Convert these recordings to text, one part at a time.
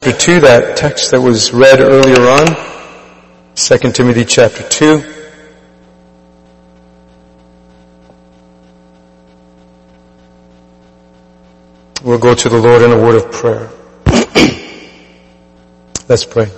chapter 2, that text that was read earlier on. 2 Timothy chapter 2. We'll go to the Lord in a word of prayer. Let's pray.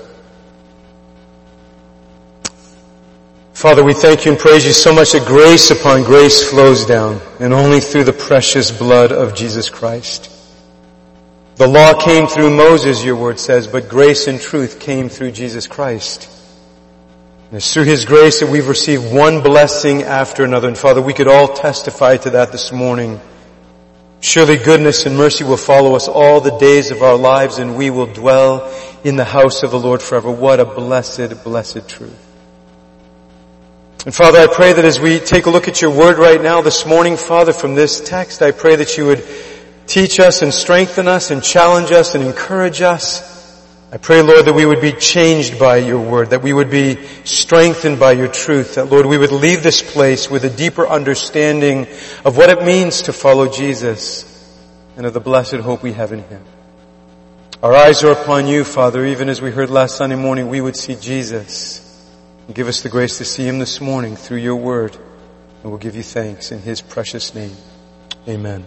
Father, we thank you and praise you so much that grace upon grace flows down, and only through the precious blood of Jesus Christ. The law came through Moses, your word says, but grace and truth came through Jesus Christ. And it's through His grace that we've received one blessing after another. And Father, we could all testify to that this morning. Surely goodness and mercy will follow us all the days of our lives, and we will dwell in the house of the Lord forever. What a blessed, blessed truth. And Father, I pray that as we take a look at your word right now this morning, Father, from this text, I pray that you would teach us and strengthen us and challenge us and encourage us. I pray, Lord, that we would be changed by your word, that we would be strengthened by your truth, that, Lord, we would leave this place with a deeper understanding of what it means to follow Jesus and of the blessed hope we have in Him. Our eyes are upon you, Father, even as we heard last Sunday morning, we would see Jesus. And give us the grace to see Him this morning through your word. And we'll give you thanks in His precious name. Amen.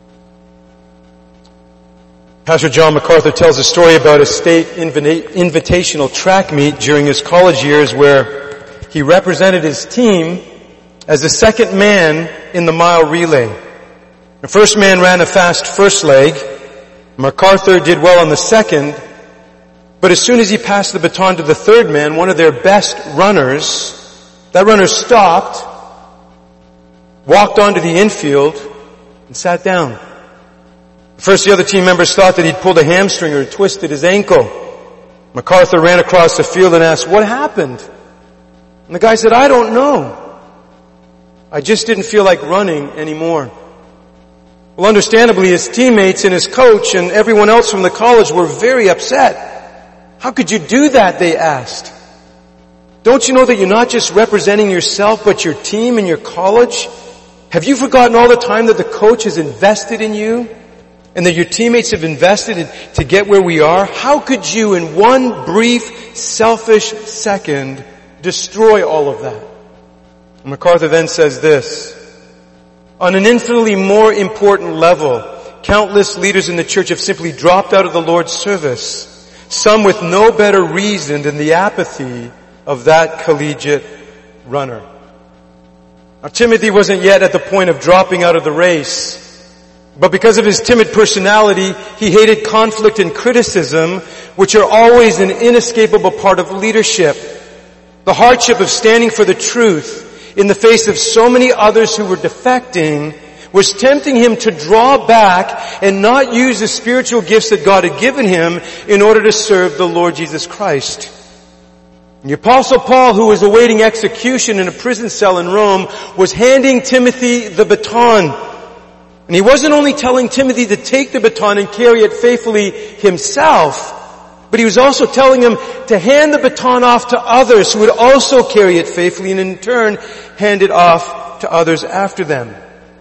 Pastor John MacArthur tells a story about a state invitational track meet during his college years where he represented his team as the second man in the mile relay. The first man ran a fast first leg. MacArthur did well on the second. But as soon as he passed the baton to the third man, one of their best runners, that runner stopped, walked onto the infield, and sat down. First, the other team members thought that he'd pulled a hamstring or twisted his ankle. MacArthur ran across the field and asked, "What happened?" And the guy said, "I don't know. I just didn't feel like running anymore." Well, understandably, his teammates and his coach and everyone else from the college were very upset. "How could you do that?" they asked. "Don't you know that you're not just representing yourself, but your team and your college? Have you forgotten all the time that the coach has invested in you and that your teammates have invested to get where we are? How could you in one brief, selfish second destroy all of that?" And MacArthur then says this, "On an infinitely more important level, countless leaders in the church have simply dropped out of the Lord's service. Some with no better reason than the apathy of that collegiate runner." Now, Timothy wasn't yet at the point of dropping out of the race, but because of his timid personality, he hated conflict and criticism, which are always an inescapable part of leadership. The hardship of standing for the truth in the face of so many others who were defecting was tempting him to draw back and not use the spiritual gifts that God had given him in order to serve the Lord Jesus Christ. The Apostle Paul, who was awaiting execution in a prison cell in Rome, was handing Timothy the baton. And he wasn't only telling Timothy to take the baton and carry it faithfully himself, but he was also telling him to hand the baton off to others who would also carry it faithfully and in turn hand it off to others after them.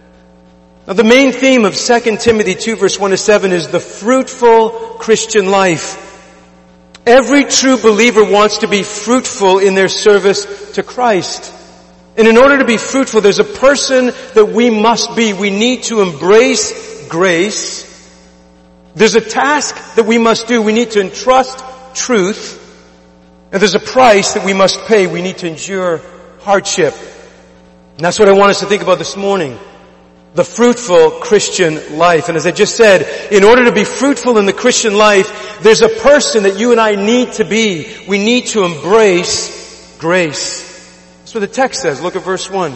Now, the main theme of 2 Timothy 2 verse 1-7 is the fruitful Christian life. Every true believer wants to be fruitful in their service to Christ. And in order to be fruitful, there's a person that we must be. We need to embrace grace. There's a task that we must do. We need to entrust truth. And there's a price that we must pay. We need to endure hardship. And that's what I want us to think about this morning. The fruitful Christian life. And as I just said, in order to be fruitful in the Christian life, there's a person that you and I need to be. We need to embrace grace. That's what the text says. Look at verse 1.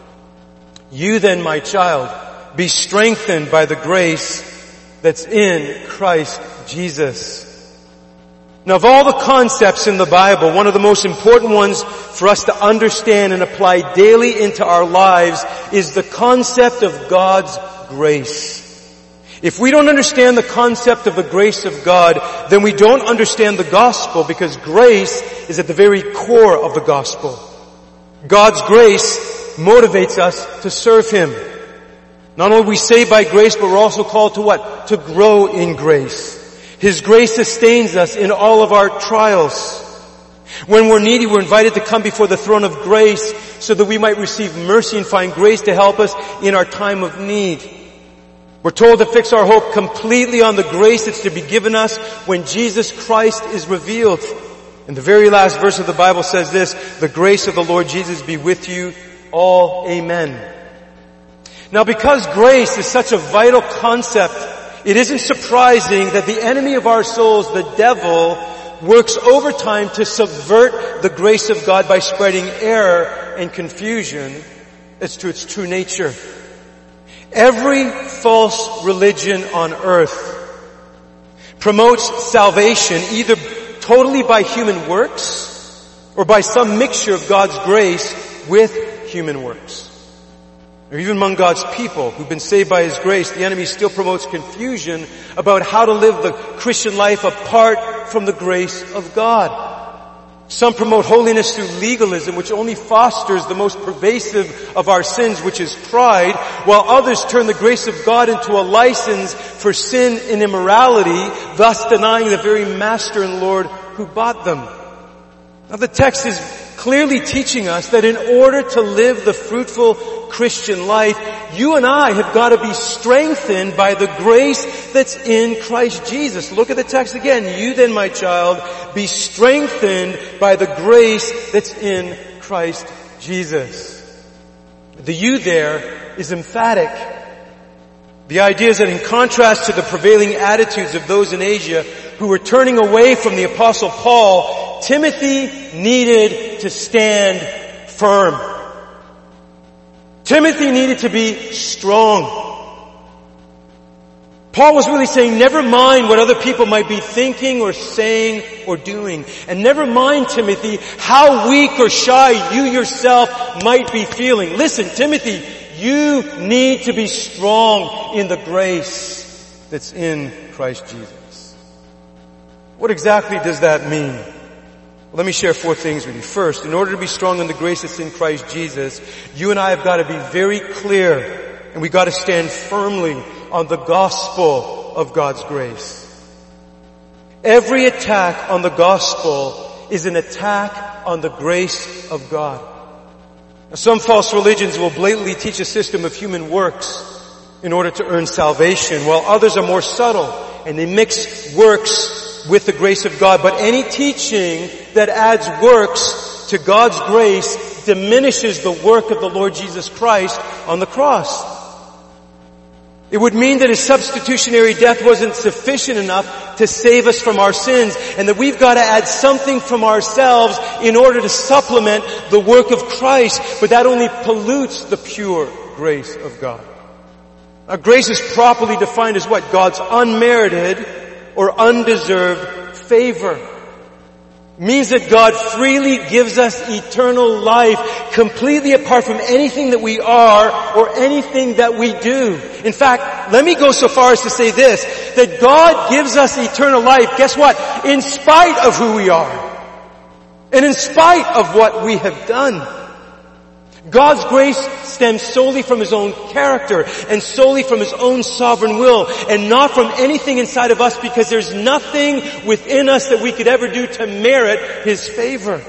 "You then, my child, be strengthened by the grace that's in Christ Jesus." Now, of all the concepts in the Bible, one of the most important ones for us to understand and apply daily into our lives is the concept of God's grace. If we don't understand the concept of the grace of God, then we don't understand the gospel, because grace is at the very core of the gospel. God's grace motivates us to serve Him. Not only are we saved by grace, but we're also called to what? To grow in grace. His grace sustains us in all of our trials. When we're needy, we're invited to come before the throne of grace so that we might receive mercy and find grace to help us in our time of need. We're told to fix our hope completely on the grace that's to be given us when Jesus Christ is revealed. And the very last verse of the Bible says this, the grace of the Lord Jesus be with you all. Amen. Now, because grace is such a vital concept, it isn't surprising that the enemy of our souls, the devil, works overtime to subvert the grace of God by spreading error and confusion as to its true nature. Every false religion on earth promotes salvation either totally by human works or by some mixture of God's grace with human works. Or even among God's people who've been saved by His grace, the enemy still promotes confusion about how to live the Christian life apart from the grace of God. Some promote holiness through legalism, which only fosters the most pervasive of our sins, which is pride, while others turn the grace of God into a license for sin and immorality, thus denying the very Master and Lord who bought them. Now, the text is clearly teaching us that in order to live the fruitful Christian life, you and I have got to be strengthened by the grace that's in Christ Jesus. Look at the text again. You then, my child, be strengthened by the grace that's in Christ Jesus. The you there is emphatic. The idea is that in contrast to the prevailing attitudes of those in Asia who were turning away from the Apostle Paul, Timothy needed to stand firm. Timothy needed to be strong. Paul was really saying, never mind what other people might be thinking or saying or doing. And never mind, Timothy, how weak or shy you yourself might be feeling. Listen, Timothy, you need to be strong in the grace that's in Christ Jesus. What exactly does that mean? Well, let me share 4 things with you. First, in order to be strong in the grace that's in Christ Jesus, you and I have got to be very clear and we've got to stand firmly on the gospel of God's grace. Every attack on the gospel is an attack on the grace of God. Now, some false religions will blatantly teach a system of human works in order to earn salvation, while others are more subtle and they mix works with the grace of God. But any teaching that adds works to God's grace diminishes the work of the Lord Jesus Christ on the cross. It would mean that His substitutionary death wasn't sufficient enough to save us from our sins, and that we've got to add something from ourselves in order to supplement the work of Christ, but that only pollutes the pure grace of God. Now, grace is properly defined as what? God's unmerited or undeserved favor. It means that God freely gives us eternal life completely apart from anything that we are or anything that we do. In fact, let me go so far as to say this, that God gives us eternal life, guess what? In spite of who we are. And in spite of what we have done. God's grace stems solely from His own character and solely from His own sovereign will and not from anything inside of us, because there's nothing within us that we could ever do to merit His favor.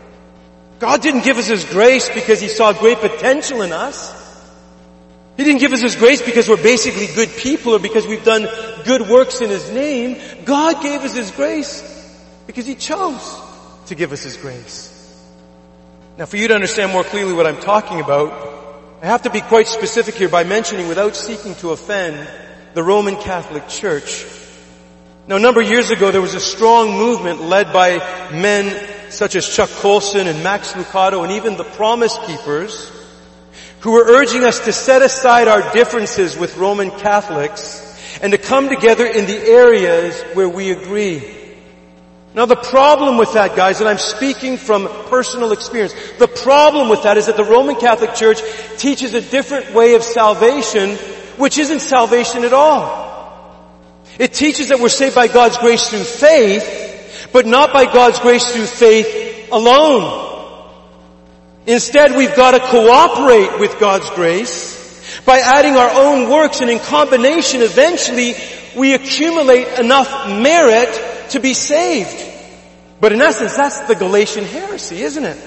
God didn't give us His grace because He saw great potential in us. He didn't give us His grace because we're basically good people or because we've done good works in His name. God gave us His grace because He chose to give us His grace. Now, for you to understand more clearly what I'm talking about, I have to be quite specific here by mentioning, without seeking to offend, the Roman Catholic Church. Now, a number of years ago, there was a strong movement led by men such as Chuck Colson and Max Lucado and even the Promise Keepers, who were urging us to set aside our differences with Roman Catholics and to come together in the areas where we agree. Now, the problem with that, guys, and I'm speaking from personal experience, the problem with that is that the Roman Catholic Church teaches a different way of salvation, which isn't salvation at all. It teaches that we're saved by God's grace through faith, but not by God's grace through faith alone. Instead, we've got to cooperate with God's grace by adding our own works, and in combination, eventually, we accumulate enough merit to be saved. But in essence, that's the Galatian heresy, isn't it?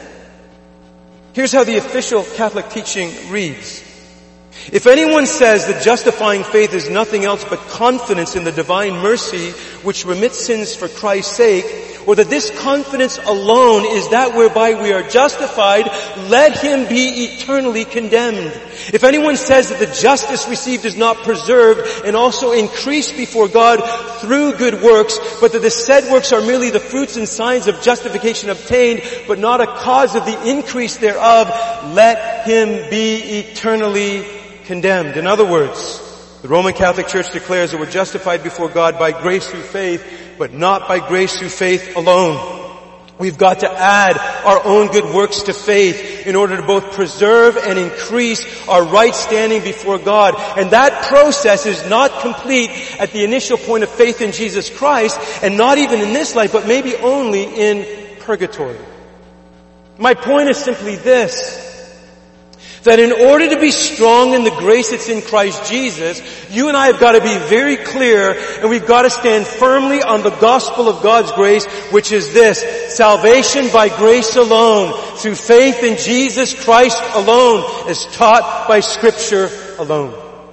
Here's how the official Catholic teaching reads. If anyone says that justifying faith is nothing else but confidence in the divine mercy which remits sins for Christ's sake, or that this confidence alone is that whereby we are justified, let him be eternally condemned. If anyone says that the justice received is not preserved and also increased before God through good works, but that the said works are merely the fruits and signs of justification obtained, but not a cause of the increase thereof, let him be eternally condemned. In other words, the Roman Catholic Church declares that we're justified before God by grace through faith, but not by grace through faith alone. We've got to add our own good works to faith in order to both preserve and increase our right standing before God. And that process is not complete at the initial point of faith in Jesus Christ, and not even in this life, but maybe only in purgatory. My point is simply this, that in order to be strong in the grace that's in Christ Jesus, you and I have got to be very clear, and we've got to stand firmly on the gospel of God's grace, which is this: salvation by grace alone, through faith in Jesus Christ alone, as taught by Scripture alone.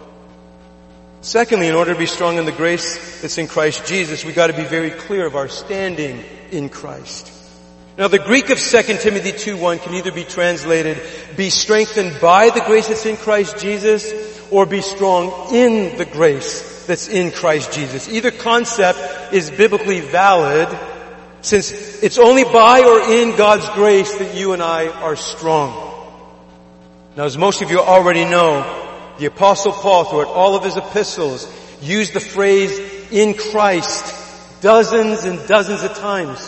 Secondly, in order to be strong in the grace that's in Christ Jesus, we've got to be very clear of our standing in Christ. Now, the Greek of 2 Timothy 2:1 can either be translated, be strengthened by the grace that's in Christ Jesus, or be strong in the grace that's in Christ Jesus. Either concept is biblically valid, since it's only by or in God's grace that you and I are strong. Now, as most of you already know, the Apostle Paul, throughout all of his epistles, used the phrase "in Christ" dozens and dozens of times.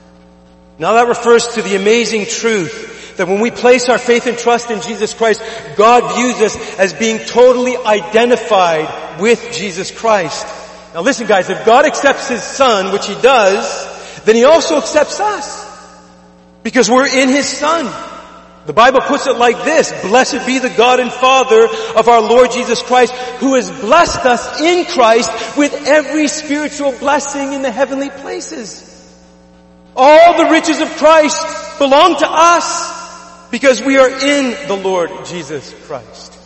Now that refers to the amazing truth that when we place our faith and trust in Jesus Christ, God views us as being totally identified with Jesus Christ. Now listen guys, if God accepts His Son, which He does, then He also accepts us. Because we're in His Son. The Bible puts it like this: blessed be the God and Father of our Lord Jesus Christ, who has blessed us in Christ with every spiritual blessing in the heavenly places. All the riches of Christ belong to us because we are in the Lord Jesus Christ.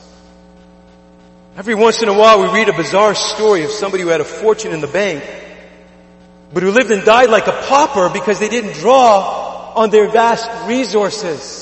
Every once in a while we read a bizarre story of somebody who had a fortune in the bank, but who lived and died like a pauper because they didn't draw on their vast resources.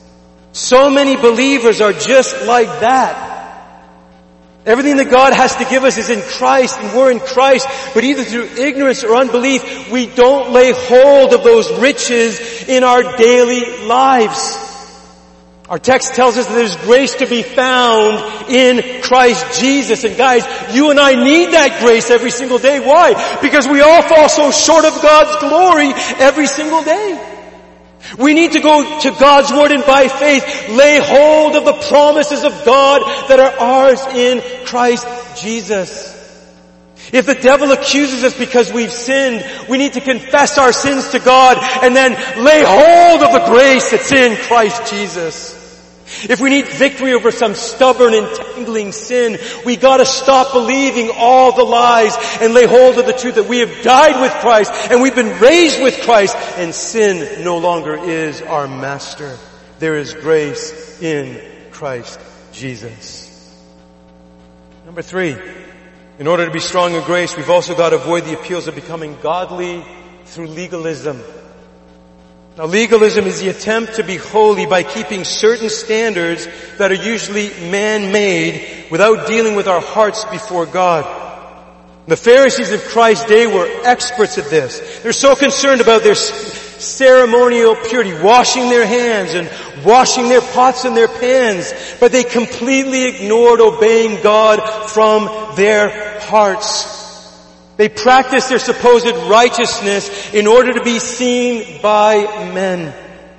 So many believers are just like that. Everything that God has to give us is in Christ, and we're in Christ, but either through ignorance or unbelief, we don't lay hold of those riches in our daily lives. Our text tells us that there's grace to be found in Christ Jesus. And guys, you and I need that grace every single day. Why? Because we all fall so short of God's glory every single day. We need to go to God's Word and by faith lay hold of the promises of God that are ours in Christ Jesus. If the devil accuses us because we've sinned, we need to confess our sins to God and then lay hold of the grace that's in Christ Jesus. If we need victory over some stubborn, entangling sin, we gotta stop believing all the lies and lay hold of the truth that we have died with Christ and we've been raised with Christ, and sin no longer is our master. There is grace in Christ Jesus. Number 3, in order to be strong in grace, we've also got to avoid the appeals of becoming godly through legalism. Now, legalism is the attempt to be holy by keeping certain standards that are usually man-made without dealing with our hearts before God. The Pharisees of Christ's day were experts at this. They're so concerned about their ceremonial purity, washing their hands and washing their pots and their pans, but they completely ignored obeying God from their hearts. They practiced their supposed righteousness in order to be seen by men.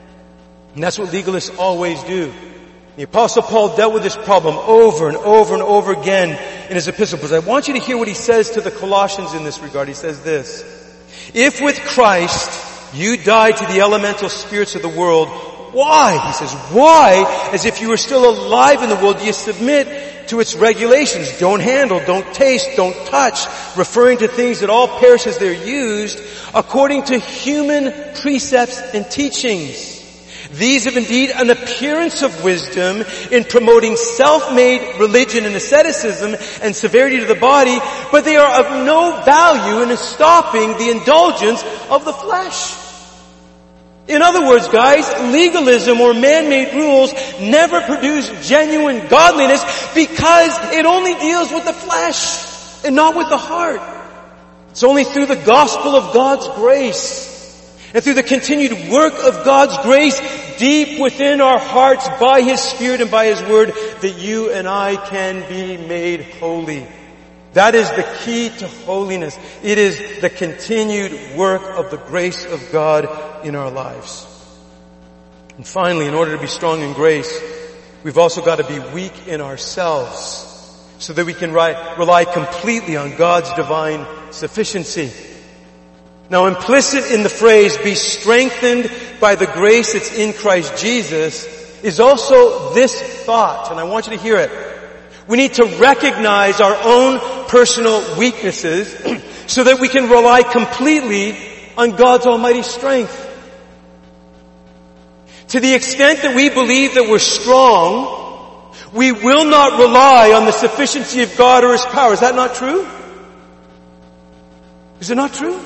And that's what legalists always do. The Apostle Paul dealt with this problem over and over and over again in his epistle. But I want you to hear what he says to the Colossians in this regard. He says this: if with Christ you died to the elemental spirits of the world, why? He says, why, as if you were still alive in the world, do you submit to its regulations. Don't handle, don't taste, don't touch, referring to things that all perish as they're used, according to human precepts and teachings. These have indeed an appearance of wisdom in promoting self-made religion and asceticism and severity to the body, but they are of no value in stopping the indulgence of the flesh. In other words, guys, legalism or man-made rules never produce genuine godliness because it only deals with the flesh and not with the heart. It's only through the gospel of God's grace and through the continued work of God's grace deep within our hearts by His Spirit and by His Word that you and I can be made holy. That is the key to holiness. It is the continued work of the grace of God in our lives. And finally, in order to be strong in grace, we've also got to be weak in ourselves so that we can rely completely on God's divine sufficiency. Now, implicit in the phrase, be strengthened by the grace that's in Christ Jesus, is also this thought, and I want you to hear it. We need to recognize our own personal weaknesses so that we can rely completely on God's almighty strength. To the extent that we believe that we're strong, we will not rely on the sufficiency of God or His power. Is that not true? Is it not true?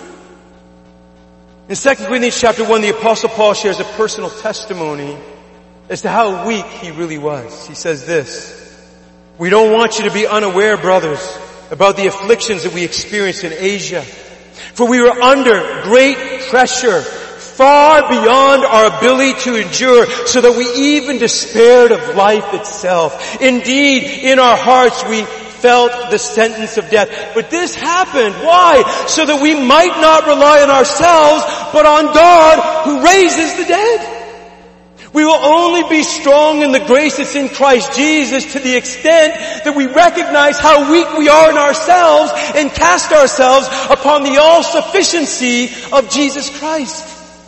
In 2 Corinthians chapter 1, the Apostle Paul shares a personal testimony as to how weak he really was. He says this, "We don't want you to be unaware, brothers, about the afflictions that we experienced in Asia. For we were under great pressure, far beyond our ability to endure, so that we even despaired of life itself. Indeed, in our hearts we felt the sentence of death." But this happened. Why? So that we might not rely on ourselves, but on God who raises the dead. We will only be strong in the grace that's in Christ Jesus to the extent that we recognize how weak we are in ourselves and cast ourselves upon the all-sufficiency of Jesus Christ.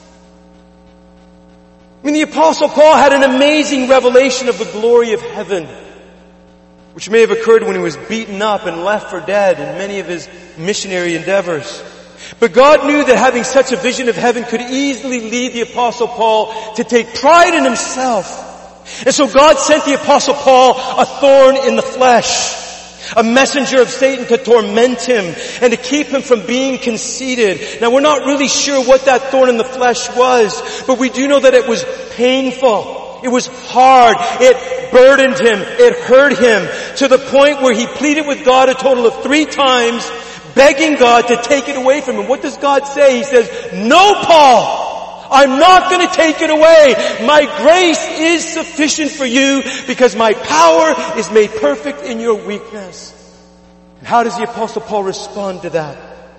I mean, the Apostle Paul had an amazing revelation of the glory of heaven, which may have occurred when he was beaten up and left for dead in many of his missionary endeavors. But God knew that having such a vision of heaven could easily lead the Apostle Paul to take pride in himself. And so God sent the Apostle Paul a thorn in the flesh, a messenger of Satan to torment him and to keep him from being conceited. Now, we're not really sure what that thorn in the flesh was, but we do know that it was painful. It was hard. It burdened him. It hurt him to the point where he pleaded with God a total of 3 times, begging God to take it away from him. What does God say? He says, "No, Paul, I'm not going to take it away. My grace is sufficient for you because my power is made perfect in your weakness." And how does the Apostle Paul respond to that?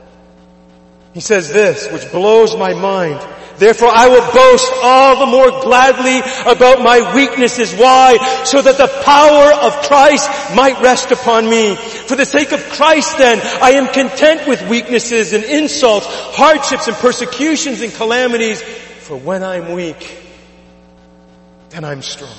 He says this, which blows my mind. "Therefore I will boast all the more gladly about my weaknesses." Why? "So that the power of Christ might rest upon me. For the sake of Christ then, I am content with weaknesses and insults, hardships and persecutions and calamities. For when I'm weak, then I'm strong."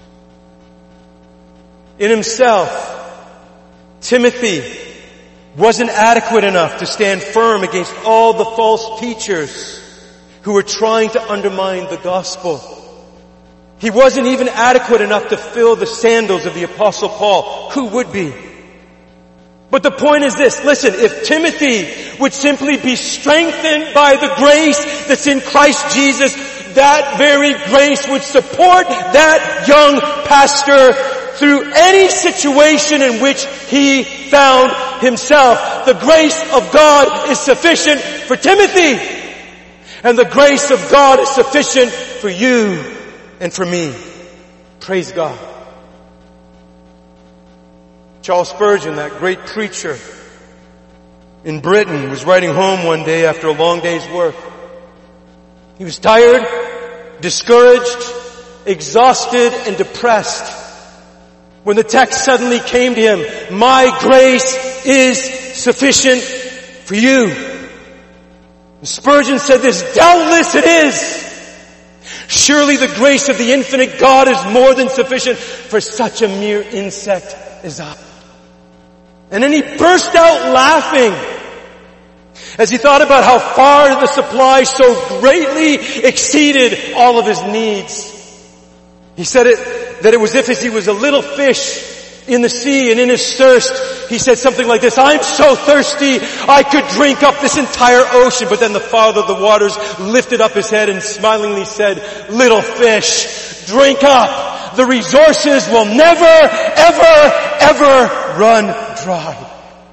In himself, Timothy wasn't adequate enough to stand firm against all the false teachers who were trying to undermine the gospel. He wasn't even adequate enough to fill the sandals of the Apostle Paul. Who would be? But the point is this, listen, if Timothy would simply be strengthened by the grace that's in Christ Jesus, that very grace would support that young pastor through any situation in which he found himself. The grace of God is sufficient for Timothy. And the grace of God is sufficient for you and for me. Praise God. Charles Spurgeon, that great preacher in Britain, was writing home one day after a long day's work. He was tired, discouraged, exhausted, and depressed when the text suddenly came to him, "My grace is sufficient for you." And Spurgeon said this, "Doubtless it is. Surely the grace of the infinite God is more than sufficient for such a mere insect is up. And then he burst out laughing as he thought about how far the supply so greatly exceeded all of his needs. He said that it was as he was a little fish in the sea, and in his thirst, he said something like this: "I'm so thirsty, I could drink up this entire ocean." But then the Father of the waters lifted up his head and smilingly said, "Little fish, drink up. The resources will never, ever, ever run dry."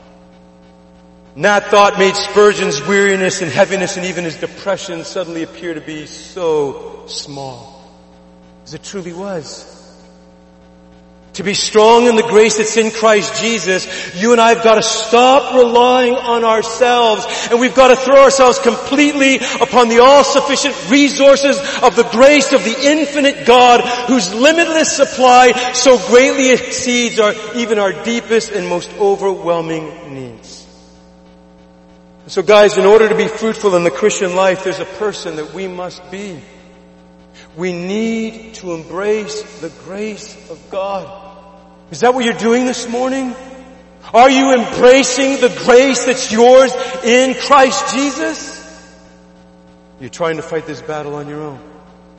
And that thought made Spurgeon's weariness and heaviness and even his depression suddenly appear to be so small, as it truly was. To be strong in the grace that's in Christ Jesus, you and I have got to stop relying on ourselves, and we've got to throw ourselves completely upon the all-sufficient resources of the grace of the infinite God, whose limitless supply so greatly exceeds even our deepest and most overwhelming needs. So guys, in order to be fruitful in the Christian life, there's a person that we must be. We need to embrace the grace of God. Is that what you're doing this morning? Are you embracing the grace that's yours in Christ Jesus? You're trying to fight this battle on your own.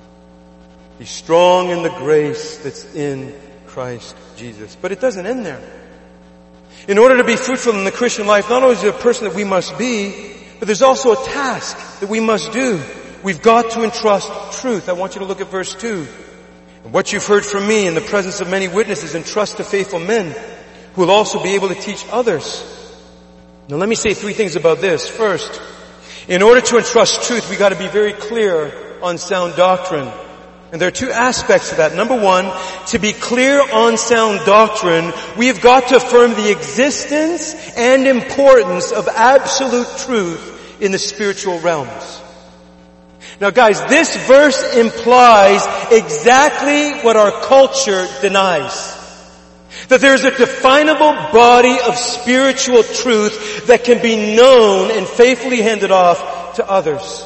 Be strong in the grace that's in Christ Jesus. But it doesn't end there. In order to be fruitful in the Christian life, not only is there a person that we must be, but there's also a task that we must do. We've got to entrust truth. I want you to look at verse 2. "And what you've heard from me in the presence of many witnesses, entrust to faithful men who will also be able to teach others." Now let me say three things about this. First, in order to entrust truth, we've got to be very clear on sound doctrine. And there are two aspects to that. Number one, to be clear on sound doctrine, we have got to affirm the existence and importance of absolute truth in the spiritual realms. Now guys, this verse implies exactly what our culture denies. That there is a definable body of spiritual truth that can be known and faithfully handed off to others.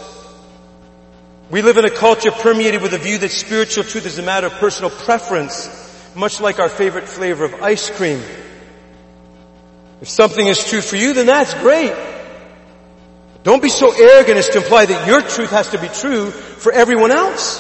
We live in a culture permeated with a view that spiritual truth is a matter of personal preference, much like our favorite flavor of ice cream. If something is true for you, then that's great. Don't be so arrogant as to imply that your truth has to be true for everyone else.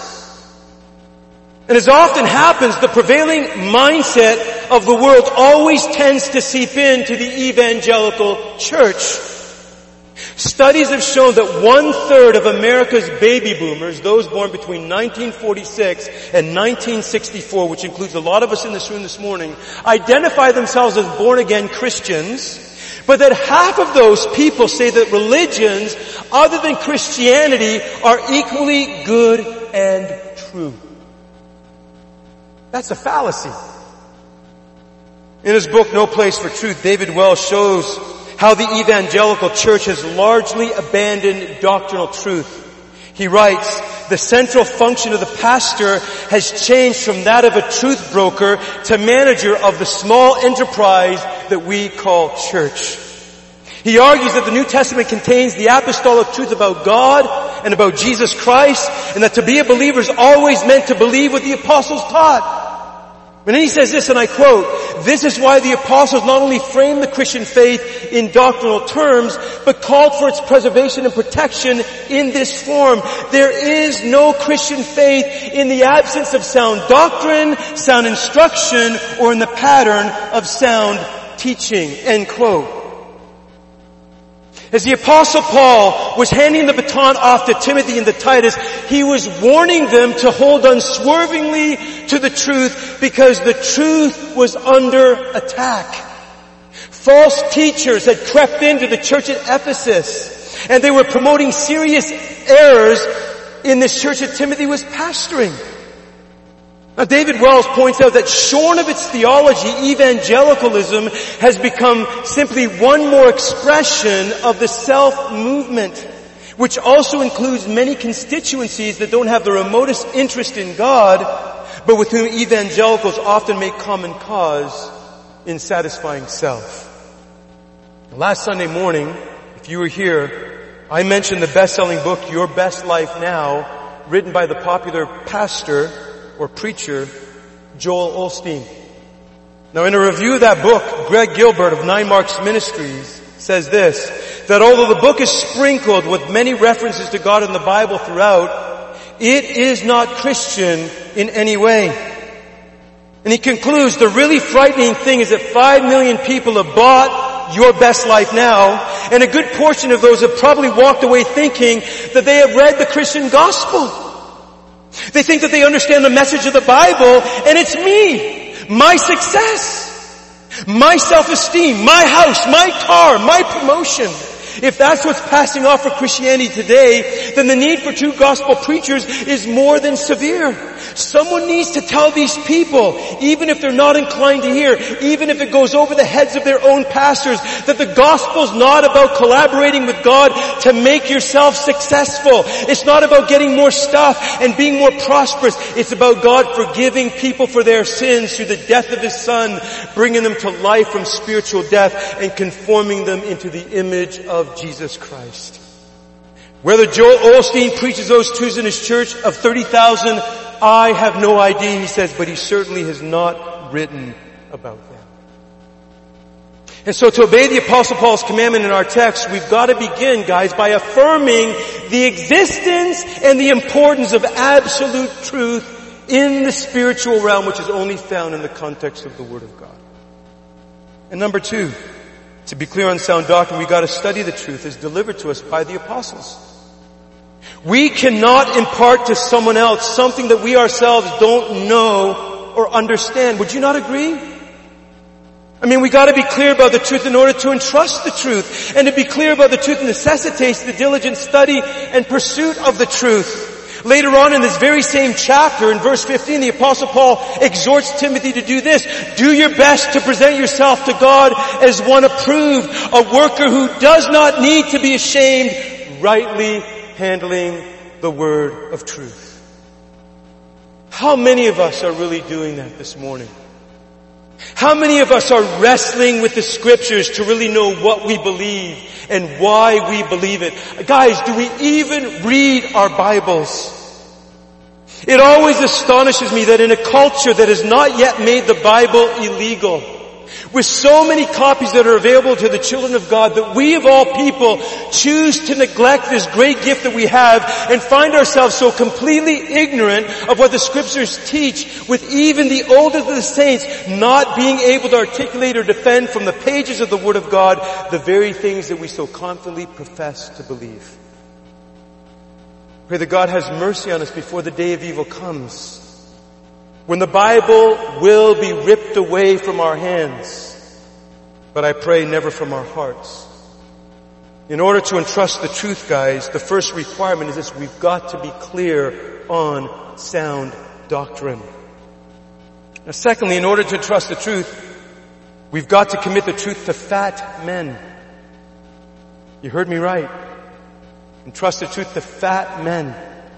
And as often happens, the prevailing mindset of the world always tends to seep into the evangelical church. Studies have shown that 1/3 of America's baby boomers, those born between 1946 and 1964, which includes a lot of us in this room this morning, identify themselves as born-again Christians, but that half of those people say that religions other than Christianity are equally good and true. That's a fallacy. In his book, No Place for Truth, David Wells shows how the evangelical church has largely abandoned doctrinal truth. He writes, "The central function of the pastor has changed from that of a truth broker to manager of the small enterprise that we call church." He argues that the New Testament contains the apostolic truth about God and about Jesus Christ, and that to be a believer is always meant to believe what the apostles taught. And then he says this, and I quote, "This is why the apostles not only framed the Christian faith in doctrinal terms, but called for its preservation and protection in this form. There is no Christian faith in the absence of sound doctrine, sound instruction, or in the pattern of sound teaching." End quote. As the Apostle Paul was handing the baton off to Timothy and to Titus, he was warning them to hold unswervingly to the truth because the truth was under attack. False teachers had crept into the church at Ephesus, and they were promoting serious errors in this church that Timothy was pastoring. Now David Wells points out that shorn of its theology, evangelicalism has become simply one more expression of the self-movement, which also includes many constituencies that don't have the remotest interest in God, but with whom evangelicals often make common cause in satisfying self. Last Sunday morning, if you were here, I mentioned the best-selling book, Your Best Life Now, written by the popular pastor or preacher, Joel Osteen. Now, in a review of that book, Greg Gilbert of 9 Marks Ministries says this, that although the book is sprinkled with many references to God in the Bible throughout, it is not Christian in any way. And he concludes, the really frightening thing is that 5 million people have bought Your Best Life Now, and a good portion of those have probably walked away thinking that they have read the Christian gospel. They think that they understand the message of the Bible, and it's me, my success, my self-esteem, my house, my car, my promotion. If that's what's passing off for Christianity today, then the need for true gospel preachers is more than severe. Someone needs to tell these people, even if they're not inclined to hear, even if it goes over the heads of their own pastors, that the gospel's not about collaborating with God to make yourself successful. It's not about getting more stuff and being more prosperous. It's about God forgiving people for their sins through the death of His Son, bringing them to life from spiritual death and conforming them into the image of Jesus Christ. Whether Joel Osteen preaches those truths in his church of 30,000, I have no idea, he says, but he certainly has not written about them. And so to obey the Apostle Paul's commandment in our text, we've got to begin, guys, by affirming the existence and the importance of absolute truth in the spiritual realm, which is only found in the context of the Word of God. And number 2, to be clear on sound doctrine, we've got to study the truth as delivered to us by the apostles. We cannot impart to someone else something that we ourselves don't know or understand. Would you not agree? I mean, we got to be clear about the truth in order to entrust the truth. And to be clear about the truth necessitates the diligent study and pursuit of the truth. Later on in this very same chapter, in verse 15, the Apostle Paul exhorts Timothy to do this. Do your best to present yourself to God as one approved, a worker who does not need to be ashamed, rightly handling the word of truth. How many of us are really doing that this morning? How many of us are wrestling with the scriptures to really know what we believe and why we believe it? Guys, do we even read our Bibles? It always astonishes me that in a culture that has not yet made the Bible illegal, with so many copies that are available to the children of God, that we of all people choose to neglect this great gift that we have and find ourselves so completely ignorant of what the scriptures teach, with even the oldest of the saints not being able to articulate or defend from the pages of the Word of God the very things that we so confidently profess to believe. Pray that God has mercy on us before the day of evil comes, when the Bible will be ripped away from our hands, but I pray never from our hearts. In order to entrust the truth, guys, the first requirement is this: we've got to be clear on sound doctrine. Now, secondly, in order to entrust the truth, we've got to commit the truth to fat men. You heard me right. Entrust the truth to fat men.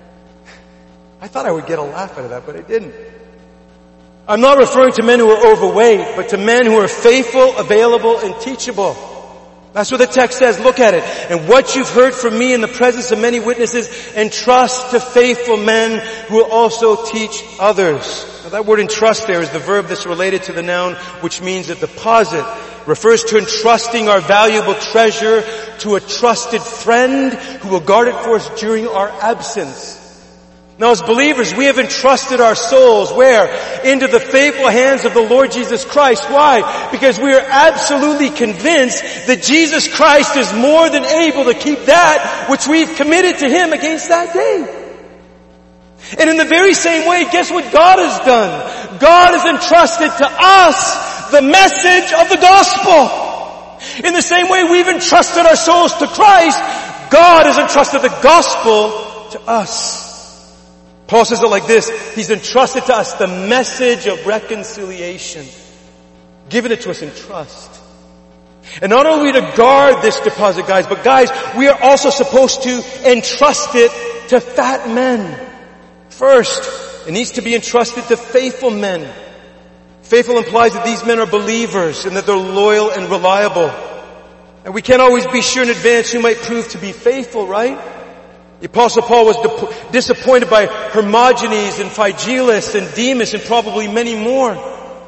I thought I would get a laugh out of that, but I didn't. I'm not referring to men who are overweight, but to men who are faithful, available, and teachable. That's what the text says. Look at it. And what you've heard from me in the presence of many witnesses, entrust to faithful men who will also teach others. Now, that word entrust there is the verb that's related to the noun, which means a deposit. Refers to entrusting our valuable treasure to a trusted friend who will guard it for us during our absence. Now, as believers, we have entrusted our souls where? Into the faithful hands of the Lord Jesus Christ. Why? Because we are absolutely convinced that Jesus Christ is more than able to keep that which we've committed to Him against that day. And in the very same way, guess what God has done? God has entrusted to us the message of the gospel. In the same way we've entrusted our souls to Christ, God has entrusted the gospel to us. Paul says it like this: He's entrusted to us the message of reconciliation, given it to us in trust. And not only to guard this deposit, guys, but guys, we are also supposed to entrust it to fat men. First, it needs to be entrusted to faithful men. Faithful implies that these men are believers and that they're loyal and reliable. And we can't always be sure in advance who might prove to be faithful, right? The Apostle Paul was disappointed by Hermogenes and Phygelus and Demas and probably many more.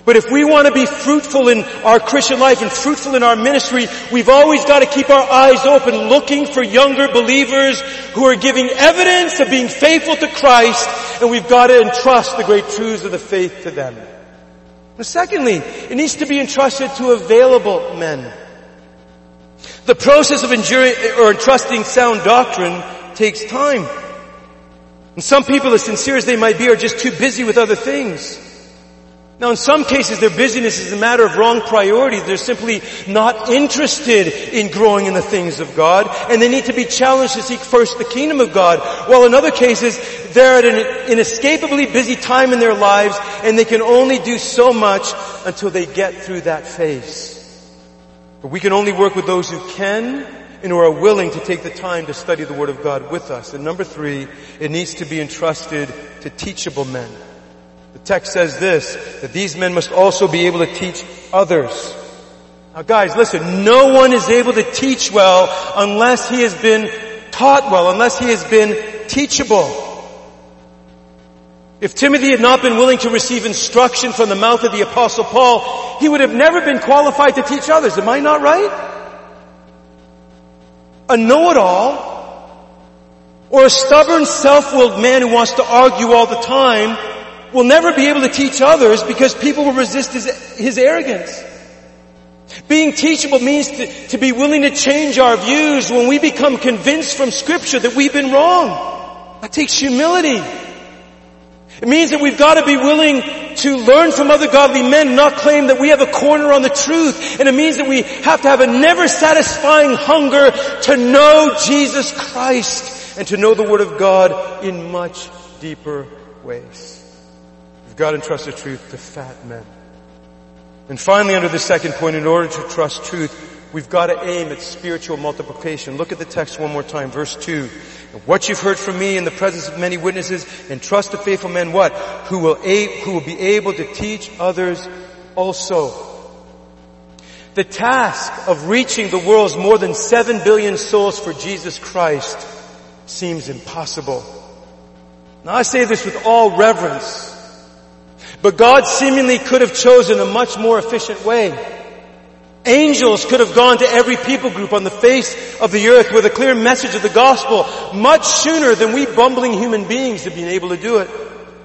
But if we want to be fruitful in our Christian life and fruitful in our ministry, we've always got to keep our eyes open, looking for younger believers who are giving evidence of being faithful to Christ, and we've got to entrust the great truths of the faith to them. And secondly, it needs to be entrusted to available men. The process of entrusting sound doctrine takes time. And some people, as sincere as they might be, are just too busy with other things. Now, in some cases, their busyness is a matter of wrong priorities. They're simply not interested in growing in the things of God, and they need to be challenged to seek first the kingdom of God. While in other cases, they're at an inescapably busy time in their lives, and they can only do so much until they get through that phase. But we can only work with those who can and who are willing to take the time to study the Word of God with us. And number 3, it needs to be entrusted to teachable men. The text says this, that these men must also be able to teach others. Now guys, listen, no one is able to teach well unless he has been taught well, unless he has been teachable. If Timothy had not been willing to receive instruction from the mouth of the Apostle Paul, he would have never been qualified to teach others. Am I not right? A know-it-all, or a stubborn, self-willed man who wants to argue all the time will never be able to teach others because people will resist his arrogance. Being teachable means to be willing to change our views when we become convinced from Scripture that we've been wrong. That takes humility. It means that we've got to be willing to learn from other godly men and not claim that we have a corner on the truth. And it means that we have to have a never satisfying hunger to know Jesus Christ and to know the Word of God in much deeper ways. We've got to entrust the truth to fat men. And finally, under the second point, in order to trust truth, we've got to aim at spiritual multiplication. Look at the text one more time, verse 2. What you've heard from me in the presence of many witnesses, entrust to faithful men what? Who will be able to teach others also. The task of reaching the world's more than 7 billion souls for Jesus Christ seems impossible. Now I say this with all reverence, but God seemingly could have chosen a much more efficient way. Angels could have gone to every people group on the face of the earth with a clear message of the gospel much sooner than we bumbling human beings have been able to do it.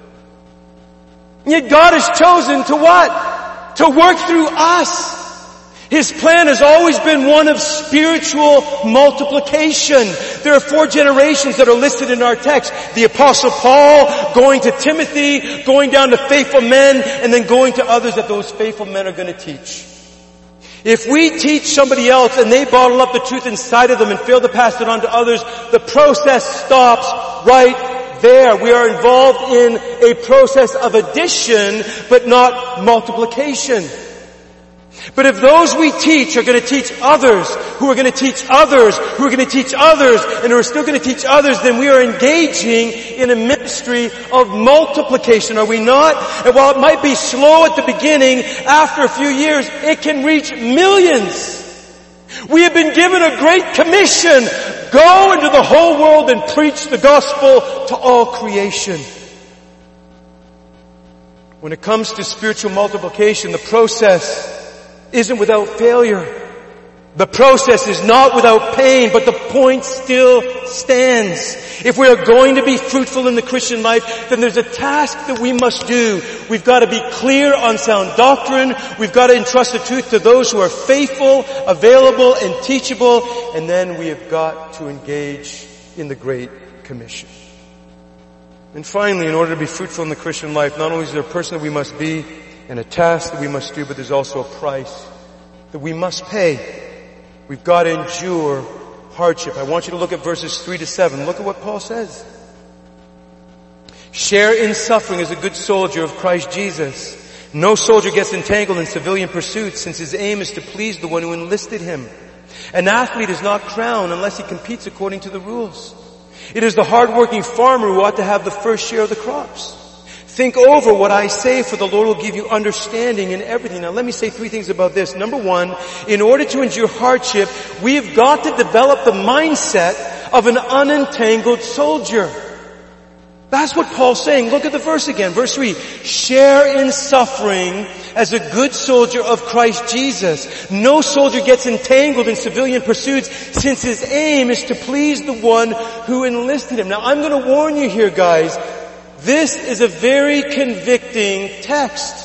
And yet God has chosen to what? To work through us. His plan has always been one of spiritual multiplication. There are 4 generations that are listed in our text. The Apostle Paul, going to Timothy, going down to faithful men, and then going to others that those faithful men are going to teach. If we teach somebody else and they bottle up the truth inside of them and fail to pass it on to others, the process stops right there. We are involved in a process of addition, but not multiplication. But if those we teach are going to teach others, who are going to teach others, who are going to teach others, and who are still going to teach others, then we are engaging in a ministry of multiplication, are we not? And while it might be slow at the beginning, after a few years, it can reach millions. We have been given a great commission. Go into the whole world and preach the gospel to all creation. When it comes to spiritual multiplication, the process isn't without failure. The process is not without pain, but the point still stands. If we are going to be fruitful in the Christian life, then there's a task that we must do. We've got to be clear on sound doctrine. We've got to entrust the truth to those who are faithful, available, and teachable. And then we have got to engage in the Great Commission. And finally, in order to be fruitful in the Christian life, not only is there a person that we must be, and a task that we must do, but there's also a price that we must pay. We've got to endure hardship. I want you to look at verses 3 to 7. Look at what Paul says. Share in suffering as a good soldier of Christ Jesus. No soldier gets entangled in civilian pursuits, since his aim is to please the one who enlisted him. An athlete is not crowned unless he competes according to the rules. It is the hard-working farmer who ought to have the first share of the crops. Think over what I say, for the Lord will give you understanding in everything. Now let me say 3 things about this. Number 1, in order to endure hardship, we have got to develop the mindset of an unentangled soldier. That's what Paul's saying. Look at the verse again. Verse 3. Share in suffering as a good soldier of Christ Jesus. No soldier gets entangled in civilian pursuits since his aim is to please the one who enlisted him. Now I'm going to warn you here, guys. This is a very convicting text.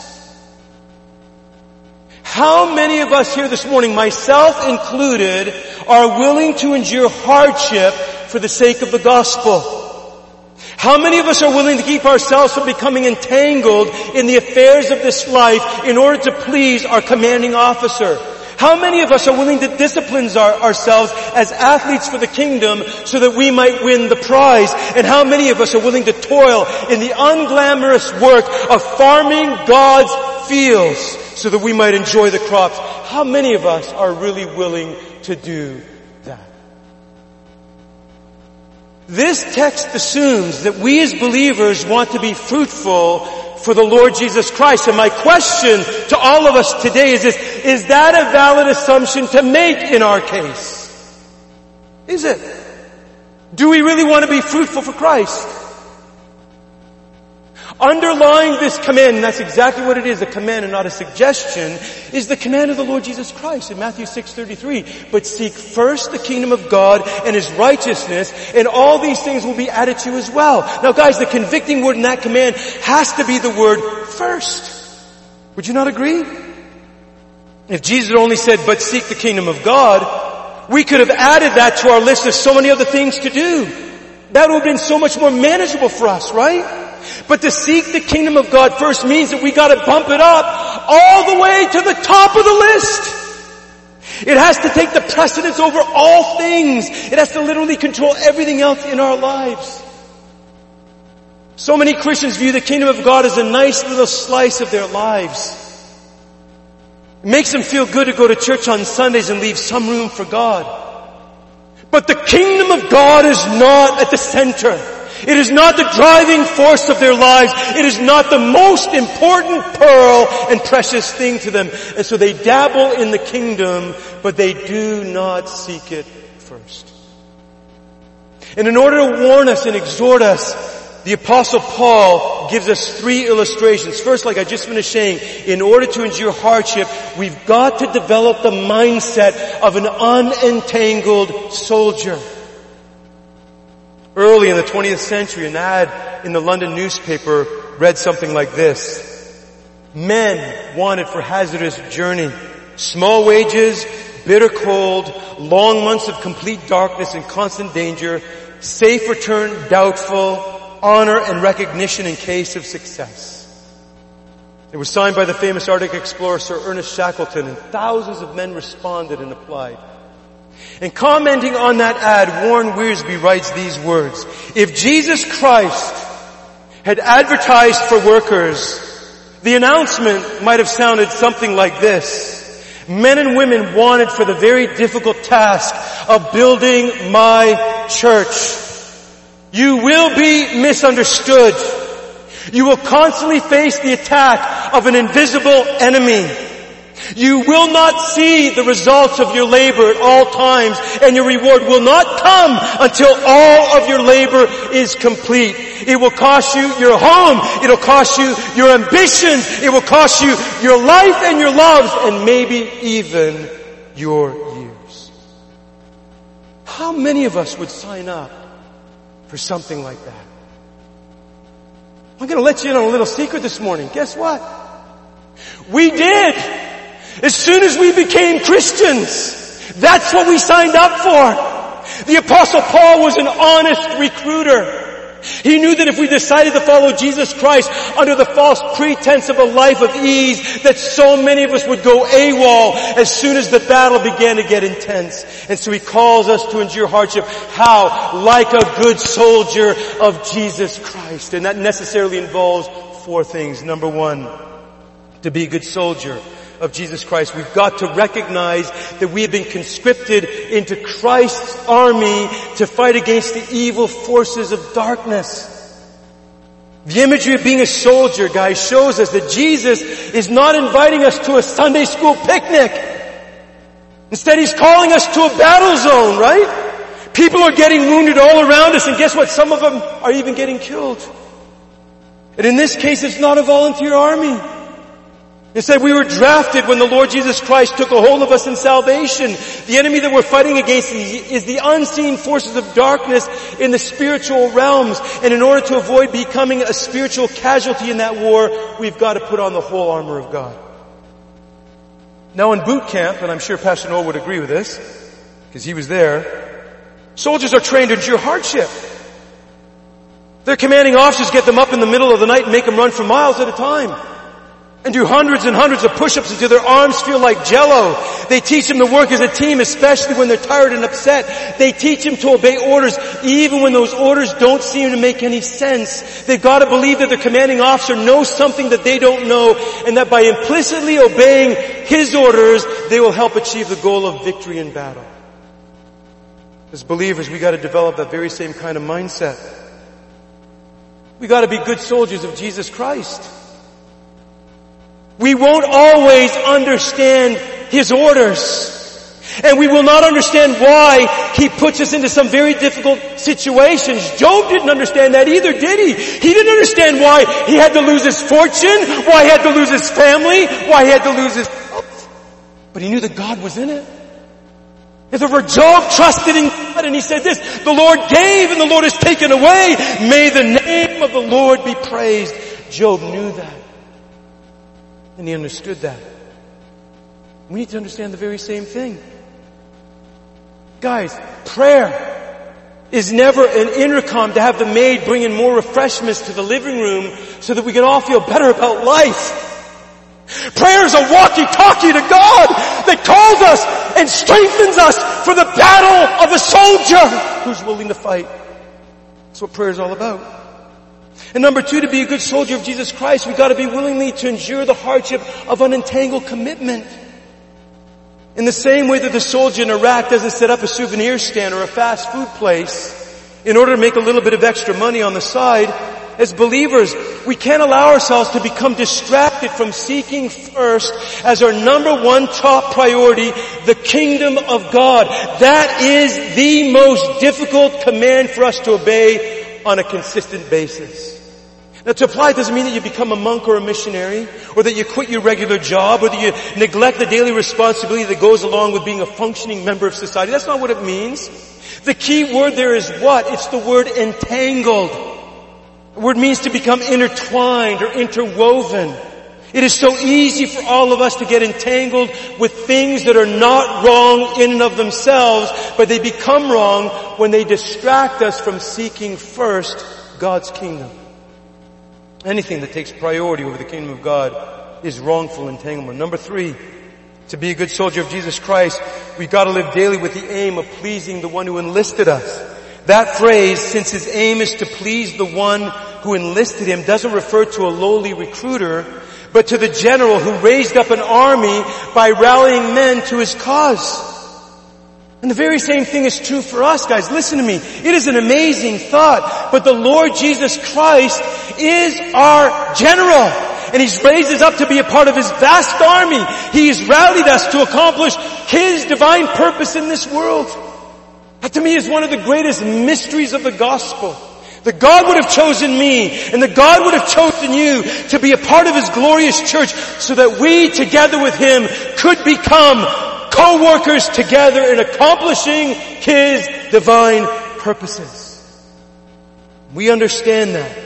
How many of us here this morning, myself included, are willing to endure hardship for the sake of the gospel? How many of us are willing to keep ourselves from becoming entangled in the affairs of this life in order to please our commanding officer? How many of us are willing to discipline ourselves as athletes for the kingdom so that we might win the prize? And how many of us are willing to toil in the unglamorous work of farming God's fields so that we might enjoy the crops? How many of us are really willing to do that? This text assumes that we as believers want to be fruitful for the Lord Jesus Christ. And my question to all of us today is this: is that a valid assumption to make in our case? Is it? Do we really want to be fruitful for Christ? Underlying this command, and that's exactly what it is, a command and not a suggestion, is the command of the Lord Jesus Christ in Matthew 6:33. But seek first the kingdom of God and His righteousness, and all these things will be added to you as well. Now guys, the convicting word in that command has to be the word first. Would you not agree? If Jesus had only said, but seek the kingdom of God, we could have added that to our list of so many other things to do. That would have been so much more manageable for us, right? But to seek the kingdom of God first means that we gotta bump it up all the way to the top of the list. It has to take the precedence over all things. It has to literally control everything else in our lives. So many Christians view the kingdom of God as a nice little slice of their lives. It makes them feel good to go to church on Sundays and leave some room for God. But the kingdom of God is not at the center. It is not the driving force of their lives. It is not the most important pearl and precious thing to them. And so they dabble in the kingdom, but they do not seek it first. And in order to warn us and exhort us, the Apostle Paul gives us three illustrations. First, like I just finished saying, in order to endure hardship, we've got to develop the mindset of an unentangled soldier. Early in the 20th century, an ad in the London newspaper read something like this: men wanted for hazardous journey, small wages, bitter cold, long months of complete darkness and constant danger, safe return doubtful, honor and recognition in case of success. It was signed by the famous Arctic explorer Sir Ernest Shackleton, and thousands of men responded and applied. And commenting on that ad, Warren Wiersbe writes these words: if Jesus Christ had advertised for workers, the announcement might have sounded something like this: men and women wanted for the very difficult task of building my church. You will be misunderstood. You will constantly face the attack of an invisible enemy. You will not see the results of your labor at all times, and your reward will not come until all of your labor is complete. It will cost you your home. It will cost you your ambitions. It will cost you your life and your loves, and maybe even your years. How many of us would sign up for something like that? I'm going to let you in on a little secret this morning. Guess what? We did. As soon as we became Christians, that's what we signed up for. The Apostle Paul was an honest recruiter. He knew that if we decided to follow Jesus Christ under the false pretense of a life of ease, that so many of us would go AWOL as soon as the battle began to get intense. And so he calls us to endure hardship. How? Like a good soldier of Jesus Christ. And that necessarily involves four things. Number one, to be a good soldier of Jesus Christ, we've got to recognize that we have been conscripted into Christ's army to fight against the evil forces of darkness. The imagery of being a soldier, guys, shows us that Jesus is not inviting us to a Sunday school picnic. Instead, He's calling us to a battle zone, right? People are getting wounded all around us, and guess what? Some of them are even getting killed. And in this case, it's not a volunteer army. Instead, we were drafted when the Lord Jesus Christ took a hold of us in salvation. The enemy that we're fighting against is the unseen forces of darkness in the spiritual realms. And in order to avoid becoming a spiritual casualty in that war, we've got to put on the whole armor of God. Now in boot camp, and I'm sure Pastor Noah would agree with this, because he was there, soldiers are trained to endure hardship. Their commanding officers get them up in the middle of the night and make them run for miles at a time. And do hundreds and hundreds of push-ups until their arms feel like jello. They teach them to work as a team, especially when they're tired and upset. They teach them to obey orders, even when those orders don't seem to make any sense. They've got to believe that their commanding officer knows something that they don't know, and that by implicitly obeying his orders, they will help achieve the goal of victory in battle. As believers, we got to develop that very same kind of mindset. We got to be good soldiers of Jesus Christ. We won't always understand His orders. And we will not understand why He puts us into some very difficult situations. Job didn't understand that either, did he? He didn't understand why he had to lose his fortune, why he had to lose his family, why he had to lose his health. But he knew that God was in it. And therefore Job trusted in God, and he said this, the Lord gave and the Lord has taken away. May the name of the Lord be praised. Job knew that. And he understood that. We need to understand the very same thing. Guys, prayer is never an intercom to have the maid bring in more refreshments to the living room so that we can all feel better about life. Prayer is a walkie-talkie to God that calls us and strengthens us for the battle of a soldier who's willing to fight. That's what prayer is all about. And number two, to be a good soldier of Jesus Christ, we've got to be willingly to endure the hardship of unentangled commitment. In the same way that the soldier in Iraq doesn't set up a souvenir stand or a fast food place in order to make a little bit of extra money on the side, as believers, we can't allow ourselves to become distracted from seeking first as our number one top priority, the kingdom of God. That is the most difficult command for us to obey on a consistent basis. Now, to apply it doesn't mean that you become a monk or a missionary, or that you quit your regular job, or that you neglect the daily responsibility that goes along with being a functioning member of society. That's not what it means. The key word there is what? It's the word entangled. The word means to become intertwined or interwoven. It is so easy for all of us to get entangled with things that are not wrong in and of themselves, but they become wrong when they distract us from seeking first God's kingdom. Anything that takes priority over the kingdom of God is wrongful entanglement. Number three, to be a good soldier of Jesus Christ, we've got to live daily with the aim of pleasing the one who enlisted us. That phrase, since his aim is to please the one who enlisted him, doesn't refer to a lowly recruiter, but to the general who raised up an army by rallying men to his cause. And the very same thing is true for us, guys. Listen to me. It is an amazing thought, but the Lord Jesus Christ is our general. And He's raised us up to be a part of His vast army. He's rallied us to accomplish His divine purpose in this world. That to me is one of the greatest mysteries of the gospel. That God would have chosen me and that God would have chosen you to be a part of His glorious church so that we together with Him could become co-workers together in accomplishing His divine purposes. We understand that.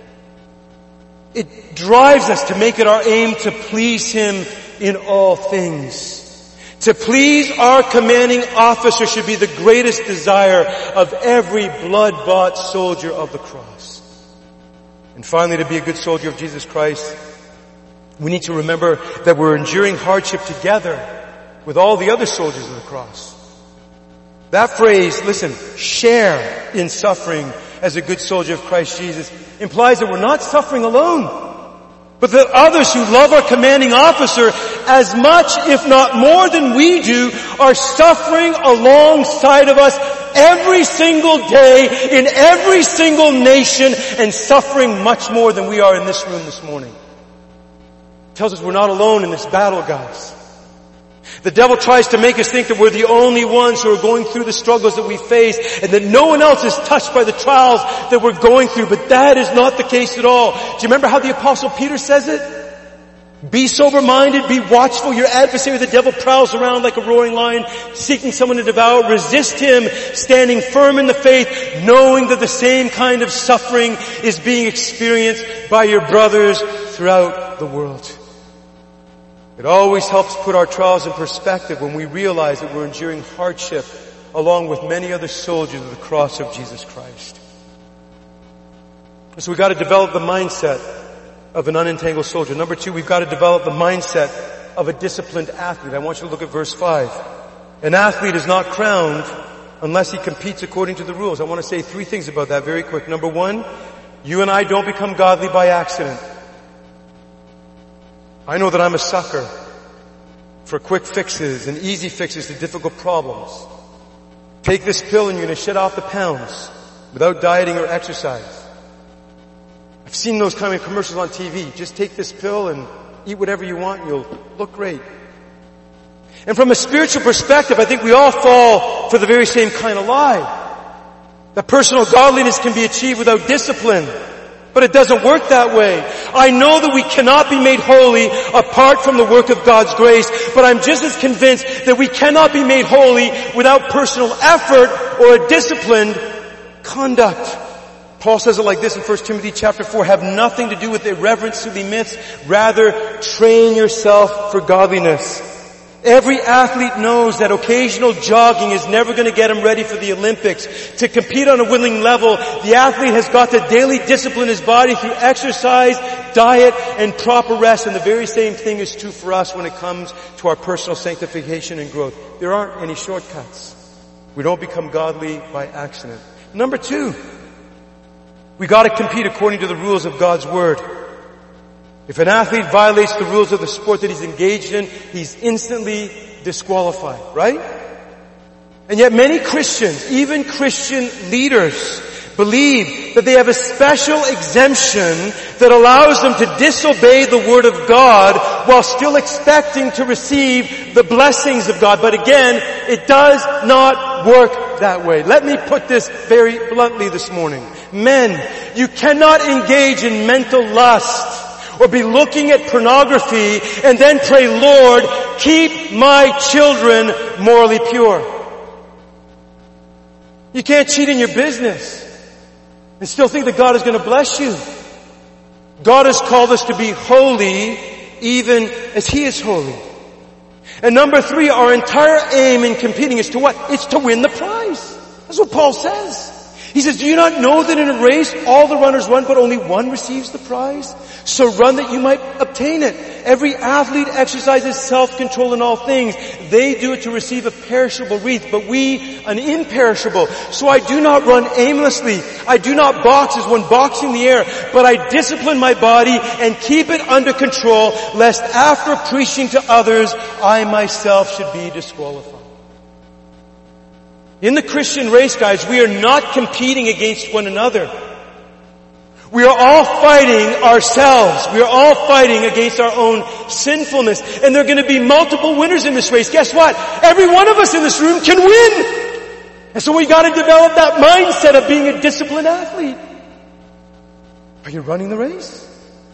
It drives us to make it our aim to please Him in all things. To please our commanding officer should be the greatest desire of every blood-bought soldier of the cross. And finally, to be a good soldier of Jesus Christ, we need to remember that we're enduring hardship together with all the other soldiers of the cross. That phrase, listen, share in suffering as a good soldier of Christ Jesus, implies that we're not suffering alone, but that others who love our commanding officer as much, if not more than we do, are suffering alongside of us every single day in every single nation, and suffering much more than we are in this room this morning. It tells us we're not alone in this battle, guys. The devil tries to make us think that we're the only ones who are going through the struggles that we face and that no one else is touched by the trials that we're going through. But that is not the case at all. Do you remember how the Apostle Peter says it? Be sober-minded, be watchful. Your adversary, the devil, prowls around like a roaring lion, seeking someone to devour. Resist him, standing firm in the faith, knowing that the same kind of suffering is being experienced by your brothers throughout the world. It always helps put our trials in perspective when we realize that we're enduring hardship along with many other soldiers of the cross of Jesus Christ. So we've got to develop the mindset of an unentangled soldier. Number 2, we've got to develop the mindset of a disciplined athlete. I want you to look at verse 5. An athlete is not crowned unless he competes according to the rules. I want to say 3 things about that very quick. Number 1, you and I don't become godly by accident. I know that I'm a sucker for quick fixes and easy fixes to difficult problems. Take this pill and you're going to shed off the pounds without dieting or exercise. I've seen those kind of commercials on TV. Just take this pill and eat whatever you want and you'll look great. And from a spiritual perspective, I think we all fall for the very same kind of lie. That personal godliness can be achieved without discipline. But it doesn't work that way. I know that we cannot be made holy apart from the work of God's grace, but I'm just as convinced that we cannot be made holy without personal effort or a disciplined conduct. Paul says it like this in 1 Timothy chapter 4, have nothing to do with irreverent, silly myths. Rather, train yourself for godliness. Every athlete knows that occasional jogging is never going to get him ready for the Olympics. To compete on a winning level, the athlete has got to daily discipline his body through exercise, diet, and proper rest. And the very same thing is true for us when it comes to our personal sanctification and growth. There aren't any shortcuts. We don't become godly by accident. Number 2, we got to compete according to the rules of God's Word. If an athlete violates the rules of the sport that he's engaged in, he's instantly disqualified, right? And yet many Christians, even Christian leaders, believe that they have a special exemption that allows them to disobey the Word of God while still expecting to receive the blessings of God. But again, it does not work that way. Let me put this very bluntly this morning. Men, you cannot engage in mental lust or be looking at pornography and then pray, Lord, keep my children morally pure. You can't cheat in your business and still think that God is going to bless you. God has called us to be holy even as He is holy. And number 3, our entire aim in competing is to what? It's to win the prize. That's what Paul says. He says, do you not know that in a race all the runners run, but only one receives the prize? So run that you might obtain it. Every athlete exercises self-control in all things. They do it to receive a perishable wreath, but we an imperishable. So I do not run aimlessly. I do not box as one boxing in the air, but I discipline my body and keep it under control, lest after preaching to others, I myself should be disqualified. In the Christian race, guys, we are not competing against one another. We are all fighting ourselves. We are all fighting against our own sinfulness. And there are going to be multiple winners in this race. Guess what? Every one of us in this room can win. And so we got to develop that mindset of being a disciplined athlete. Are you running the race?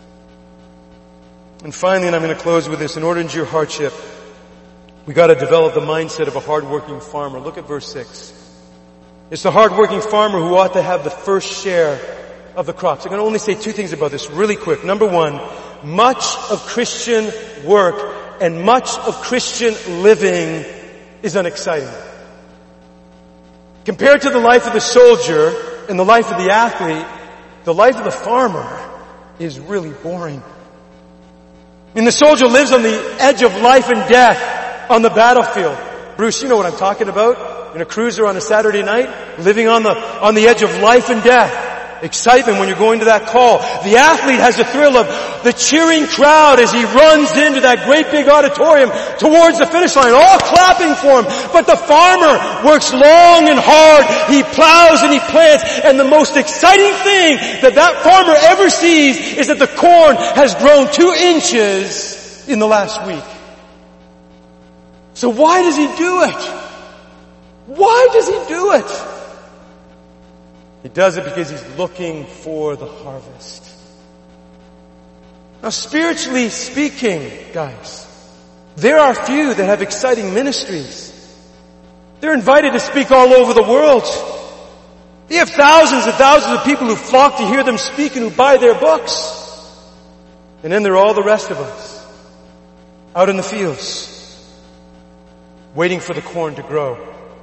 And finally, and I'm going to close with this, in order to endure hardship, we got to develop the mindset of a hard-working farmer. Look at verse 6. It's the hard-working farmer who ought to have the first share of the crops. I'm going to only say 2 things about this really quick. Number 1, much of Christian work and much of Christian living is unexciting. Compared to the life of the soldier and the life of the athlete, the life of the farmer is really boring. And the soldier lives on the edge of life and death on the battlefield. Bruce, you know what I'm talking about. In a cruiser on a Saturday night, living on the edge of life and death. Excitement when you're going to that call. The athlete has the thrill of the cheering crowd as he runs into that great big auditorium towards the finish line, all clapping for him. But the farmer works long and hard. He plows and he plants. And the most exciting thing that farmer ever sees is that the corn has grown 2 inches in the last week. So why does he do it? Why does he do it? He does it because he's looking for the harvest. Now, spiritually speaking, guys, there are few that have exciting ministries. They're invited to speak all over the world. They have thousands and thousands of people who flock to hear them speak and who buy their books. And then there are all the rest of us, out in the fields, waiting for the corn to grow.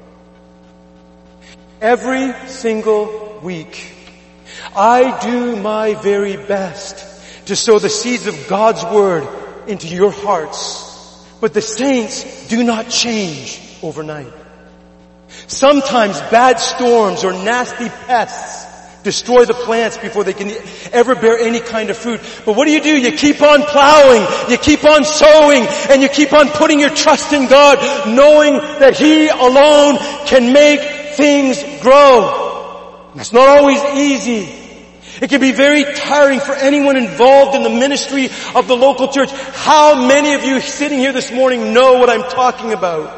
Every single week, I do my very best to sow the seeds of God's Word into your hearts. But the saints do not change overnight. Sometimes bad storms or nasty pests destroy the plants before they can ever bear any kind of fruit. But what do? You keep on plowing, you keep on sowing, and you keep on putting your trust in God, knowing that He alone can make things grow. It's not always easy. It can be very tiring for anyone involved in the ministry of the local church. How many of you sitting here this morning know what I'm talking about?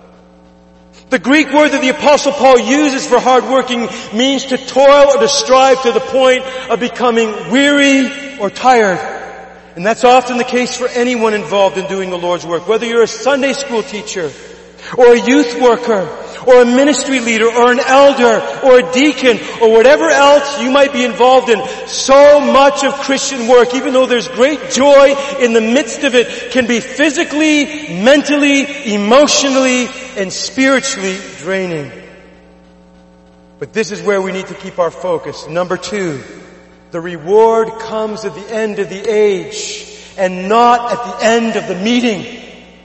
The Greek word that the Apostle Paul uses for hard working means to toil or to strive to the point of becoming weary or tired. And that's often the case for anyone involved in doing the Lord's work. Whether you're a Sunday school teacher, or a youth worker, or a ministry leader, or an elder, or a deacon, or whatever else you might be involved in, so much of Christian work, even though there's great joy in the midst of it, can be physically, mentally, emotionally, and spiritually draining. But this is where we need to keep our focus. Number 2, the reward comes at the end of the age, and not at the end of the meeting.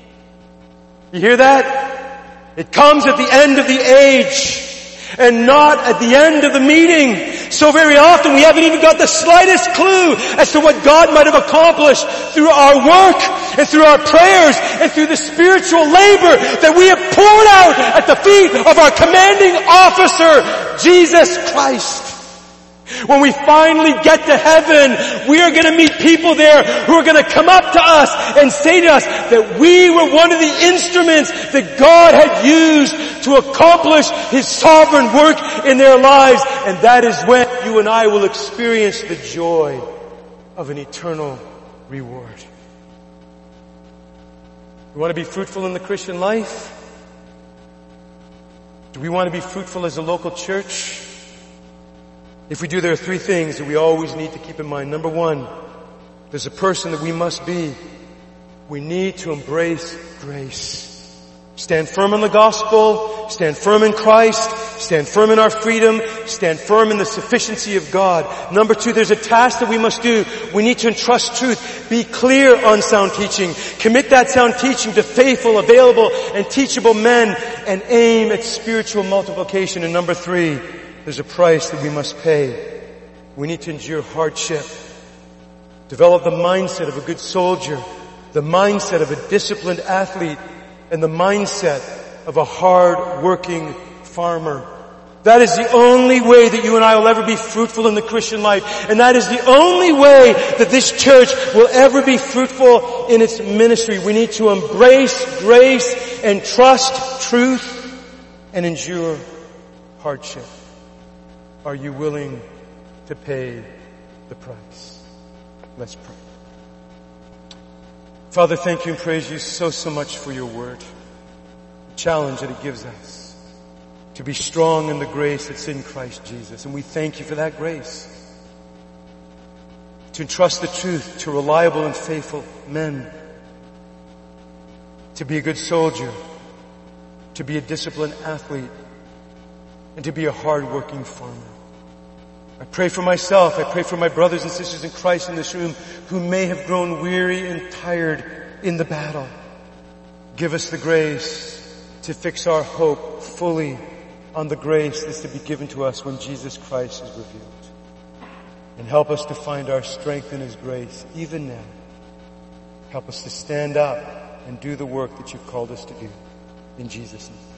You hear that? It comes at the end of the age and not at the end of the meeting. So very often we haven't even got the slightest clue as to what God might have accomplished through our work and through our prayers and through the spiritual labor that we have poured out at the feet of our commanding officer, Jesus Christ. When we finally get to heaven, we are going to meet people there who are going to come up to us and say to us that we were one of the instruments that God had used to accomplish His sovereign work in their lives. And that is when you and I will experience the joy of an eternal reward. You want to be fruitful in the Christian life? Do we want to be fruitful as a local church? If we do, there are 3 things that we always need to keep in mind. Number 1, there's a person that we must be. We need to embrace grace. Stand firm in the gospel, stand firm in Christ, stand firm in our freedom, stand firm in the sufficiency of God. Number 2, there's a task that we must do. We need to entrust truth. Be clear on sound teaching. Commit that sound teaching to faithful, available, and teachable men, and aim at spiritual multiplication. And number 3, there's a price that we must pay. We need to endure hardship. Develop the mindset of a good soldier, the mindset of a disciplined athlete, and the mindset of a hard-working farmer. That is the only way that you and I will ever be fruitful in the Christian life. And that is the only way that this church will ever be fruitful in its ministry. We need to embrace grace and trust truth and endure hardship. Are you willing to pay the price? Let's pray. Father, thank you and praise you so much for your word. The challenge that it gives us to be strong in the grace that's in Christ Jesus. And we thank you for that grace. To entrust the truth to reliable and faithful men. To be a good soldier. To be a disciplined athlete. And to be a hard-working farmer. I pray for myself. I pray for my brothers and sisters in Christ in this room who may have grown weary and tired in the battle. Give us the grace to fix our hope fully on the grace that's to be given to us when Jesus Christ is revealed. And help us to find our strength in His grace even now. Help us to stand up and do the work that you've called us to do. In Jesus' name.